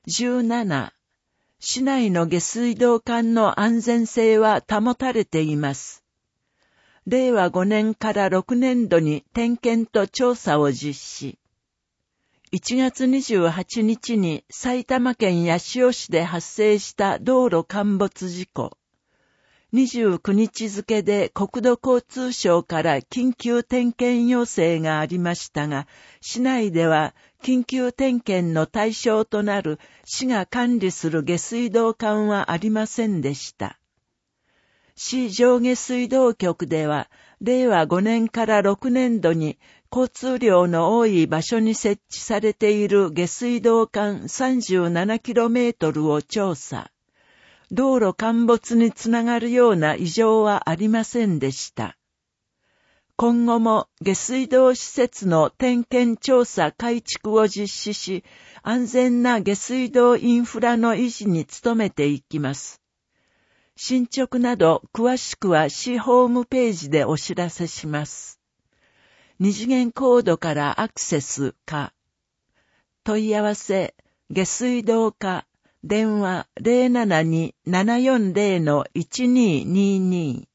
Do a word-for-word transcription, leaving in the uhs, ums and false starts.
じゅうなな、市内の下水道管の安全性は保たれています。れいわごねんからろくねんどに点検と調査を実施。いちがつにじゅうはちにちに埼玉県八潮市で発生した道路陥没事故。にじゅうくにち付で国土交通省から緊急点検要請がありましたが、市内では緊急点検の対象となる市が管理する下水道管はありませんでした。市上下水道局では、れいわごねんからろくねんどに交通量の多い場所に設置されている下水道管 さんじゅうななキロメートル を調査。道路陥没につながるような異常はありませんでした。今後も下水道施設の点検調査改築を実施し、安全な下水道インフラの維持に努めていきます。進捗など詳しくは市ホームページでお知らせします。二次元コードからアクセスか。問い合わせ、下水道課、電話 ゼロななに ななよんゼロのいちにーにーにー